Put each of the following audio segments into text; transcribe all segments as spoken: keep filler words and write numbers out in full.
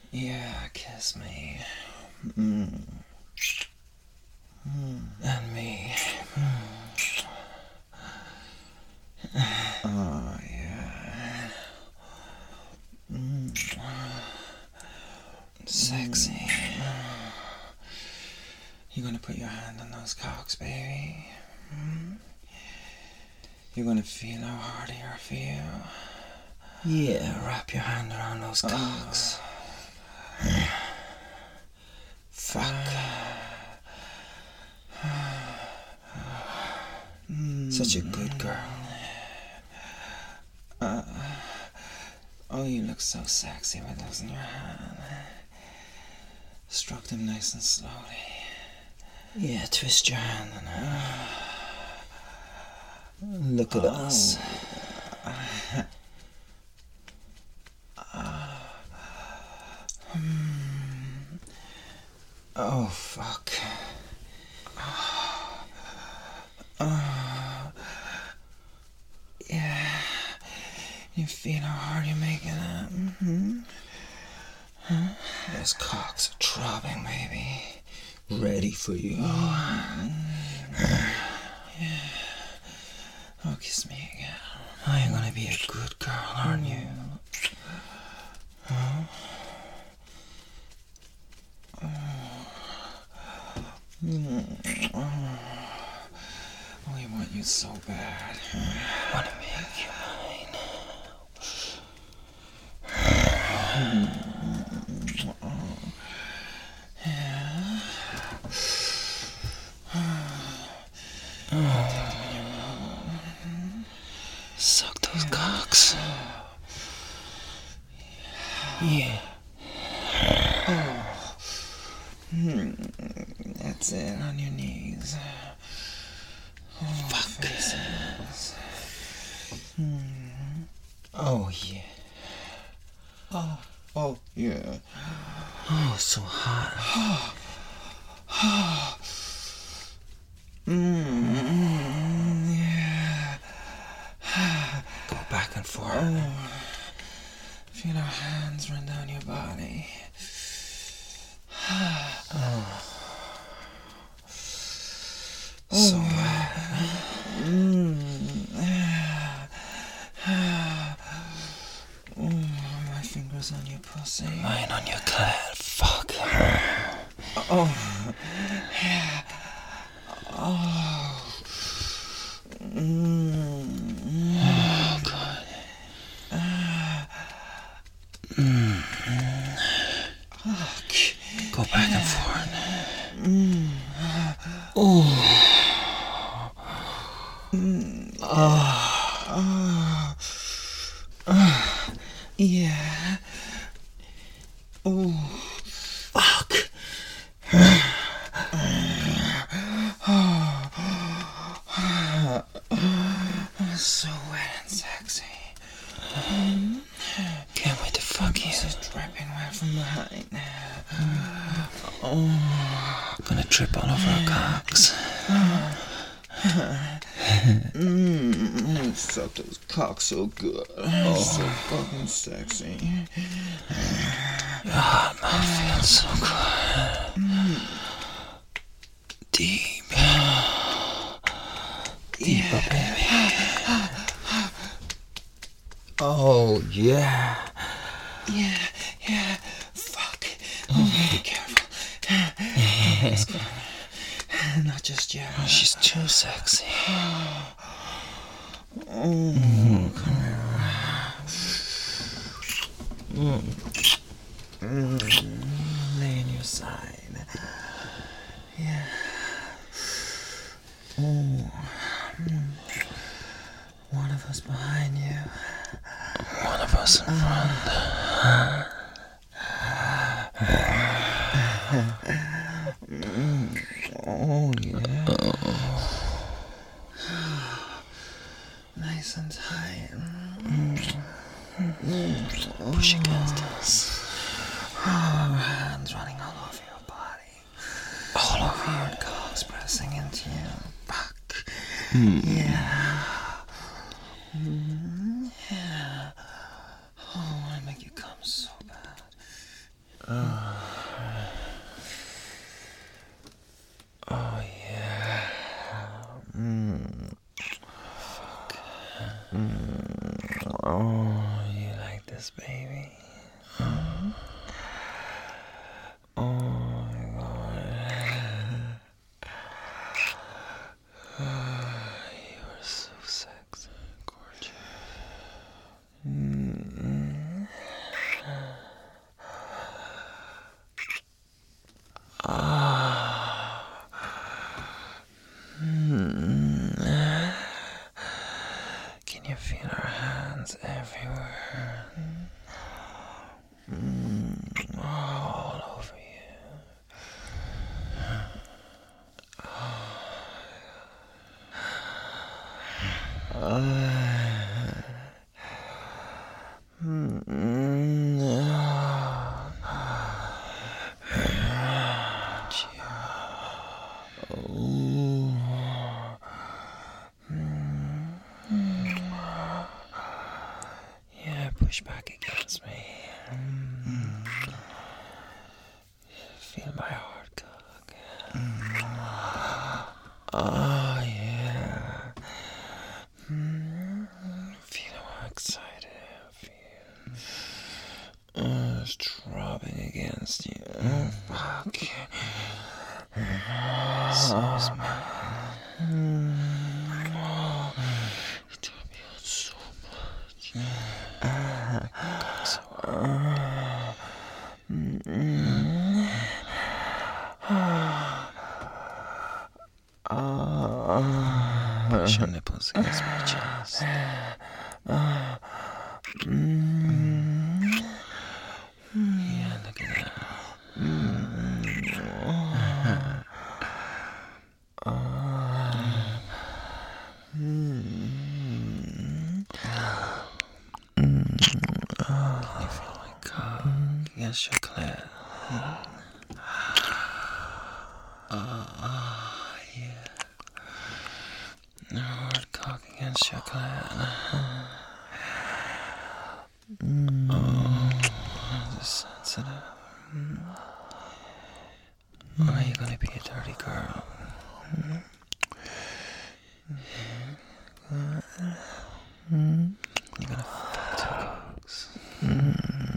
Yeah, kiss me. Mm. Mm. And me. Mm. Oh, yeah. Mm. Sexy. Mm. You gonna put your hand on those cocks, baby? Mm. You're gonna feel how hard they are for you. Yeah, wrap your hand around those cocks. Oh. Fuck. Such a good girl. Uh, oh, you look so sexy with those in your hand. Stroke them nice and slowly. Yeah, twist your hand and look at oh. us. Oh, fuck. Oh. Yeah. You feel how hard you're making it? Mm-hmm. Huh? Those cocks are throbbing, baby. Ready for you. Oh. Yeah. Oh, kiss me again. Oh, you're gonna be a good girl, aren't you? Huh? Oh. Oh, I want you so bad. I want to make you mine. Yeah. Suck those yeah. cocks. Yeah. Oh. That's it, on your knees. Oh, fuck. Faces. Hmm. Oh, yeah. Oh, oh, yeah. Oh, so hot. Mm, yeah. Go back and forth. Oh. Feel our hands run down your body. Oh. So wet. Mm. Oh, my fingers on your pussy. Mine on your clit. Fuck. Oh. Yeah. Oh. Mm. Oh, God. Mm. Go back and forth. Mm. Oh. Mm. Oh. Oh. Oh. Yeah. Oh. Fuck. So wet and sexy. Can't wait to fuck you. This is dripping wet from behind. Oh. Gonna trip all over our cocks. Mmm, suck those cocks so good. Oh. So fucking sexy. Your heart mouth feels so good. Mm. Deep. Deeper, yeah. Baby. Oh, yeah. Yeah, yeah. Fuck. Oh, be careful. Yeah. Not just yet. Oh, she's too sexy. Oh, mm, come here. Mm. Mm. Lay on your side. Yeah. Oh. Mm. One of us behind you. One of us in front. Mm. Oh, yeah. Oh. Nice and tight. Mm. Mm. Push against us. Oh, hands running all over your body. All over your cocks pressing into you. Fuck. Mm. Yeah. Mm. Yeah. Oh, I make you come so bad. Oh yeah. Mm. Fuck. Mm. Oh, you like this, baby? Mm. Oh my god. You are so sexy, gorgeous. Mm. Ah. Mm. Can you feel our hands everywhere? Mm. All over you. Uh, mm, uh, oh, mm, yeah, push back against me. Mm. Feel my heart cock. Oh, yeah. Mm. Feel how excited I feel. Uh, it's throbbing against you. Oh, fuck. So is mine. Mm. Oh, you do me out so much. Uh, so hard. Mm. Push your nipples against my chest. Mm. Yeah, look at that. Mm. Mm. Can you feel my cock against your clit? Ah, yeah. Hard cock against your clit. Mm. Oh, just sensitive. Mm. Are you gonna be a dirty girl? Mm. Mm. You're gonna fuck two cocks. Mm.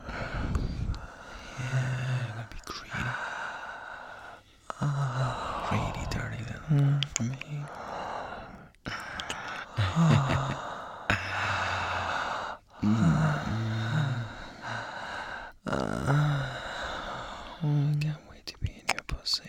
Yeah, you're gonna be greedy. Oh, greedy, dirty little mm. for me. I can't wait to be in your pussy.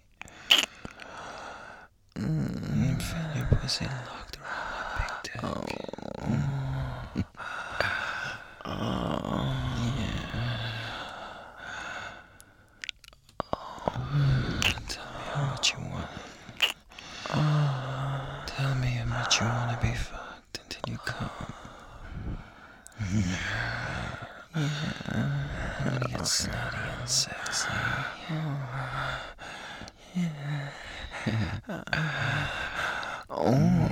Mm, feel your pussy locked around my big dick. Oh, mm. Oh yeah. Oh, tell me how much you want. Oh, tell me how much you want to be fucked until you come. Yeah. I'm gonna get slutty and sexy. Yeah. Oh.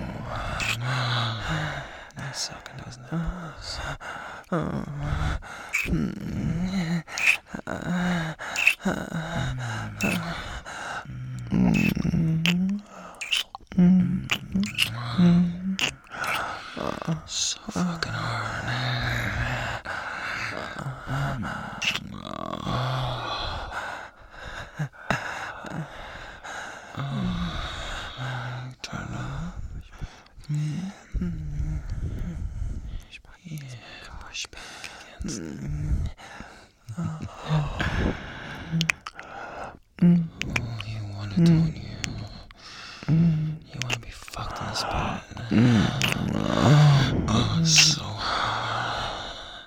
Nice sucking those nipples. Oh. Mm. So fucking hard. Turn up. Yeah, push back against it. Oh, you want it, don't you? You want to be fucked in the spot. Oh, it's so hard.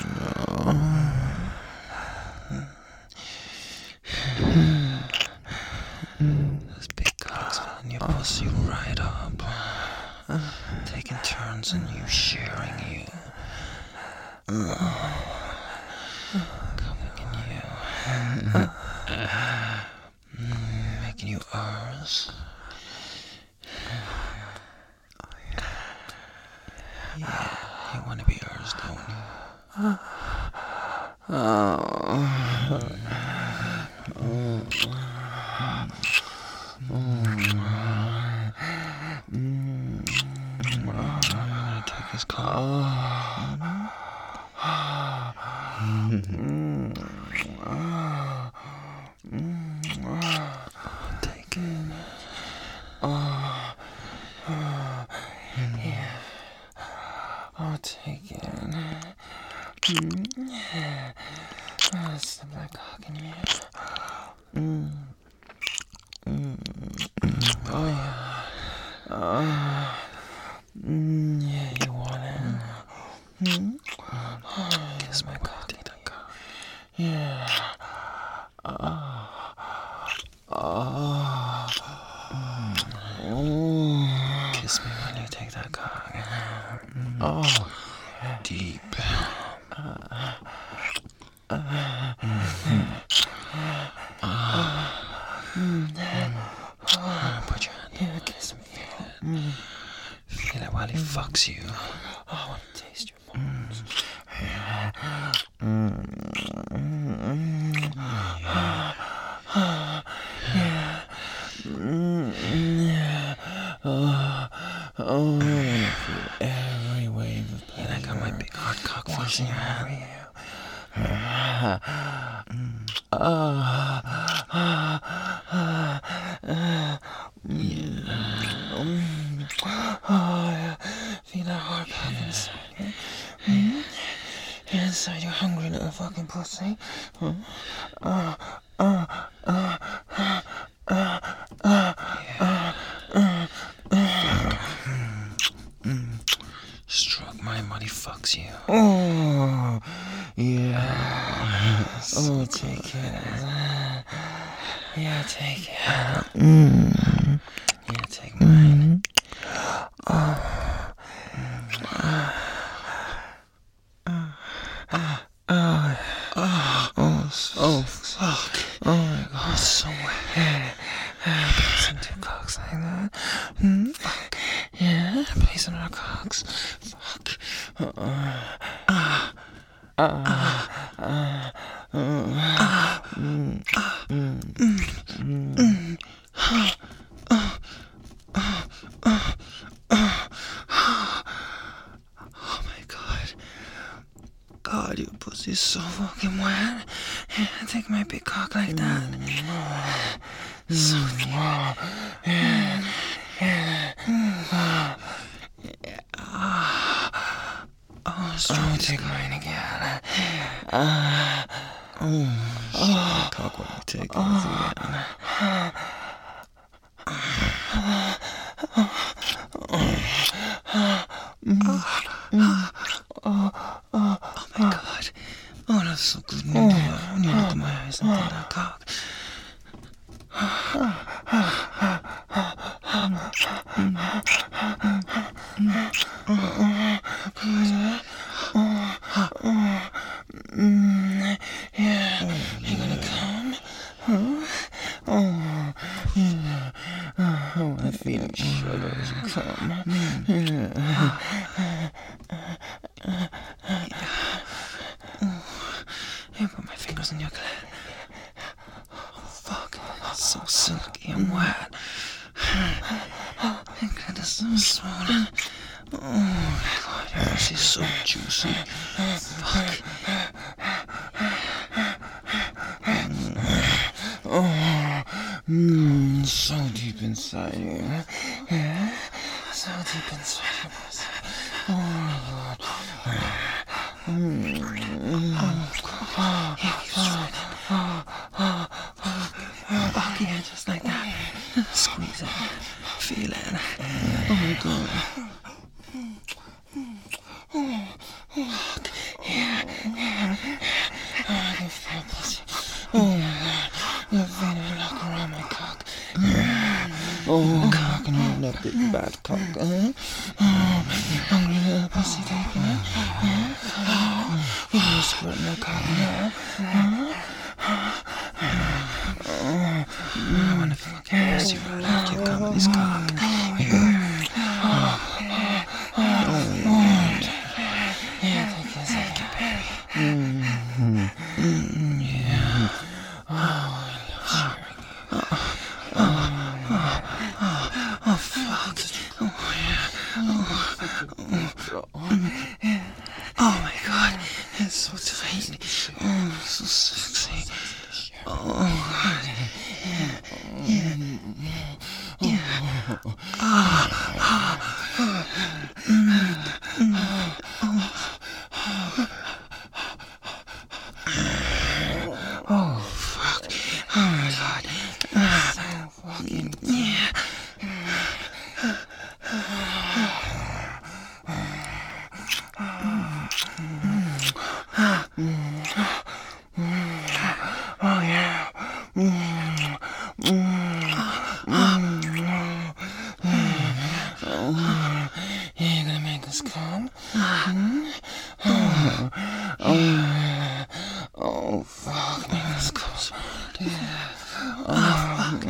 Those big cocks filling your pussy right up. Taking turns and you sharing you. Coming in you. Making you ours. Yeah, you want to be ours, don't you? gonna take his cock. Take it. Oh, oh, yeah. I'll take it. Mm. Oh, slip that cock in you. Mm. Mm. Oh, yeah. Oh. Mm, yeah, you want it? Mm. Oh, kiss my cock. Take that cock. Yeah. Oh. Oh. Mm. Kiss me when you take that cock. Mm. Oh. Deep. Uh, uh, mm. uh, mm. Uh, put your hand. Yeah, kiss me. Mm. Feel it while he mm. fucks you. Oh, I want to taste your bones. Mm. Mm. Mm. Yeah. Yeah. Mm. Yeah. Oh, oh, I want to feel every wave of pleasure. I got my big hard cock forcing your hand. Feel that hard cock inside you. Mm. Inside your hungry little fucking pussy. Uh, uh, uh, uh, uh, uh, uh, uh, uh, uh. Stroke my body fucks you. Oh, yeah. Oh, take it. Yeah, take it. Mm. Yeah, take mine. Oh. Oh, oh, oh, oh, fuck. Oh my god, it's so wet. Yeah, placing two cocks like that. Mm, fuck. Yeah, placing our cocks. Fuck. Uh, uh, uh, uh, uh, uh, mm, mm, mm, mm. Oh my god. God, your pussy's so fucking wet. Yeah, take my big cock like that. Mm. So deep. Yeah. Yeah. Yeah. Yeah. Oh, oh, take mine again. Uh, oh, oh, cock when you take it oh, again. Oh my god. Oh, that's so good. When you, when you look in my eyes and take that cock. Yeah, you gonna come? Huh? Oh, yeah. I wanna feel it sugar as you come. Yeah. Yeah, put my fingers in your clit. Oh, fuck. It's so silky and wet. My clit is so swollen. Oh my god, your pussy's so juicy. Fuck. Oh, mm, so deep inside you. Yeah, so deep inside your pussy. Oh my god. Mm, oh god. Yeah, keep stroking. Oh, oh, oh, oh, yeah, just like that. Squeeze it. Feel it. Oh my god. Yeah, yeah. Oh, I can feel pussy. Oh my god. You're feeling lock around my cock. Oh, cock and hold that big bad cock. Uh-huh. Oh, hungry little pussy taking it. Yeah. Oh, you're squirting that cock now. Uh-huh. Oh, I wanna fucking ass you right after you come with this cock. Yeah. Oh, oh, oh, yeah, take it, take it, baby. Mm-hmm. it's so tight. Oh, so sexy. Oh, yeah, yeah, yeah. Ah, ah, ah. Mm, mm, oh. Oh, fuck. Oh, my God. Ah, so fucking... Yeah. Oh, yeah. You're gonna make us come? Oh, oh, fuck. Make us come. Yeah. Oh, fuck.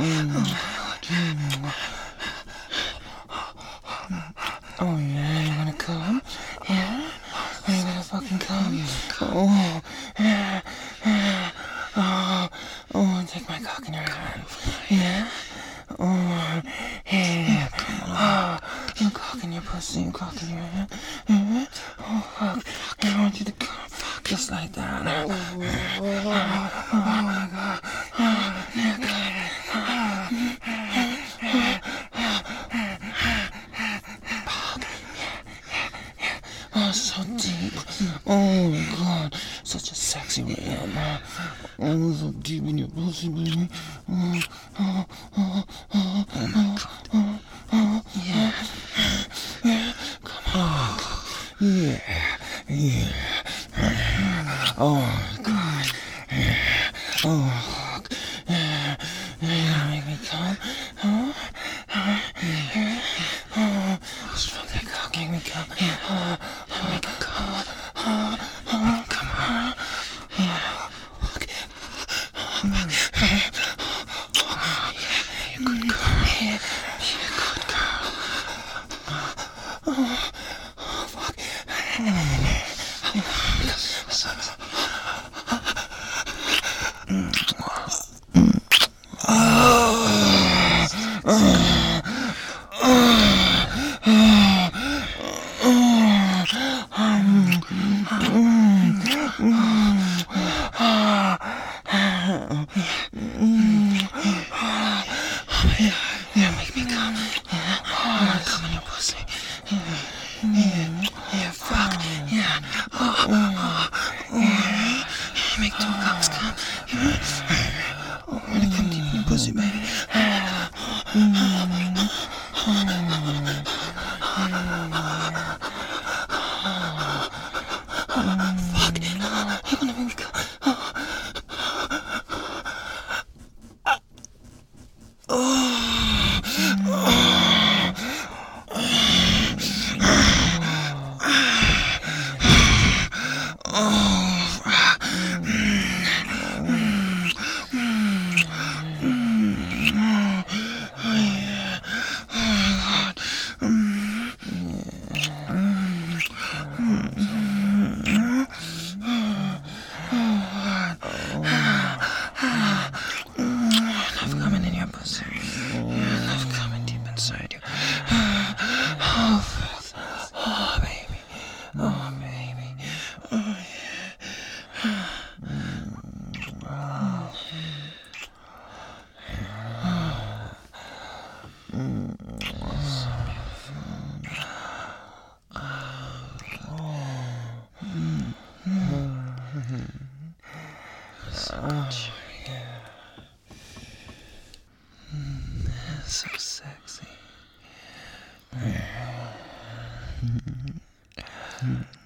Oh, yeah, you're gonna come? Yeah? Are you gonna fucking come? Oh, yeah, yeah. Oh, oh, take my cock in your hand. Yeah? Oh, yeah. Oh, you cock in your pussy, you cock in your hand. Yeah? Oh, fuck. I want you to come. Just like that. Oh, oh, oh my God. Oh, yeah, oh, so deep. Oh my God, such a sexy rhythm. Oh, so deep in your pussy, baby. Oh, oh, oh, oh, oh, oh, oh, yeah, yeah. Come on. Yeah, yeah. Oh God. Yeah. Oh fuck. Yeah. You gonna make me come? Huh? Huh? Yeah. Oh, stroke that cock, make me come. Yeah. Oh, oh, make me come. Oh, oh, come on. Yeah. Fuck. Oh, yeah. You're a good girl. Yeah. You're a good girl. Oh, oh fuck. Yeah, make me come. Yeah, oh, come in your pussy. Yeah, yeah, yeah, fuck. Yeah, oh, oh, oh, yeah. Make two cocks come. Yeah. Oh, I'm gonna come deep in your pussy, baby. Fuck. You're gonna make me come. Love coming in your pussy. Love coming deep inside you. Oh, fuck. Oh, baby. Oh, baby. Oh, yeah. So, yeah. So sexy.